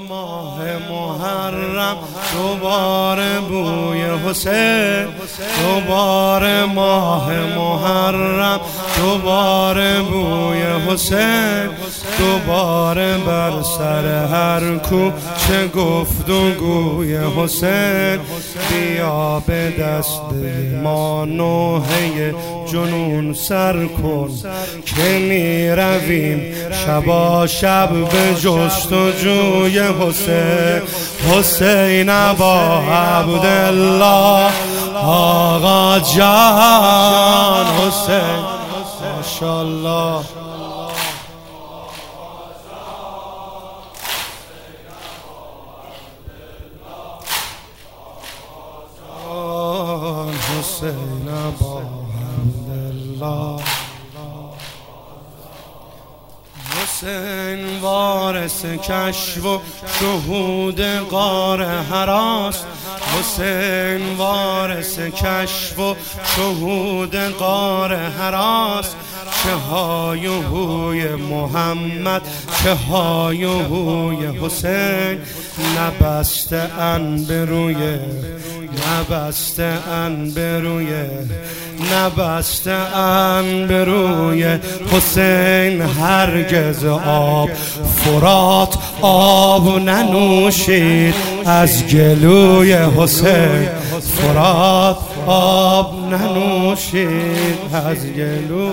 ماه محرم دوباره بوی حسین، دوباره ماه محرم دوباره بوی حسین، دوباره بر سر هر کوچه گفتگوی حسین. بیا به دست ما نوحه جنون سر کن که می رویم شبا شب به جستجوی حسین. حسین ابا عبدالله آقا جان حسین ماشاءالله. حسین ابا عبدالله حسین وارث کشف و شهود غار حراست، حسین وارث کشف و شهود غار حراست. چه های و هوی محمد، چه های و هوی حسین. نبسته ان به روی، نبسته ان به روی، نبسته ان به روی حسین. هرگز آب فرات آب ننوشید از گلوی حسین، فرات آب ننوشید از گلوی.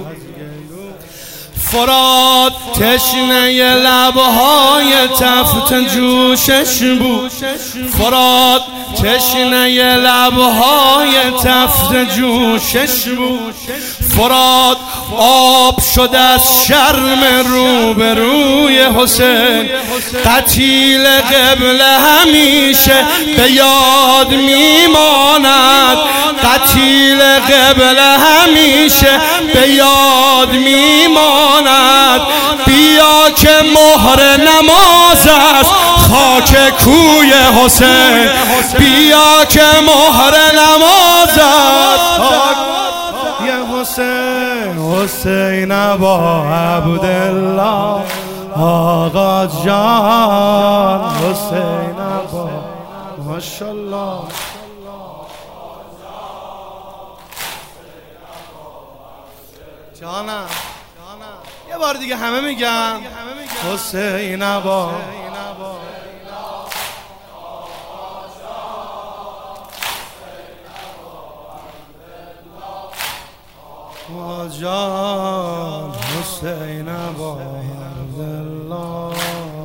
فرات تشنه لبهای تفت جوشش بود، فرات تشنه لبهای تفت جوشش بود. فرات آب شد از شرم روبروی حسین. قتیل قبله همیشه به یاد میماند، قتیل قبله همیشه به یاد میماند. بیا که مهر نماز است خاک کوی حسین، بیا که مهر نماز است یا حسین. حسین ابا عبدالله آقا جان حسین ابا ماشاءالله. جانم یه بار دیگه همه میگم حسین ابا جان حسین ابا عبدالله.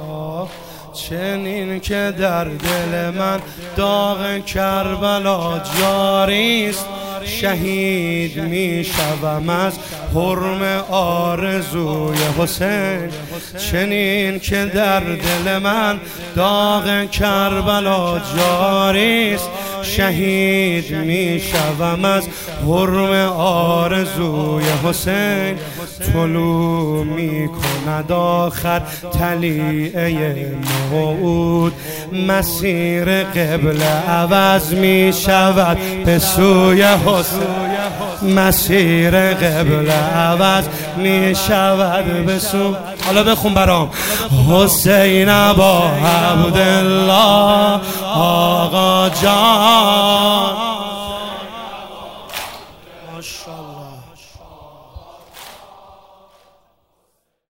چنین که در دل من داغ کربلا جاری است، شهید می شوم از حرم آرزوی حسین. چنین که در دل من داغ کربلا جاری است، شهید می شوم از حرم آرزوی حسین. طلوع می کند آخر طلیعه موعود، مسیر قبله عوض می شود به سوی حسین، مسیر قبله عوض می شود به سوی. حالا بخون برام حسین ابا عبدالله آقا جان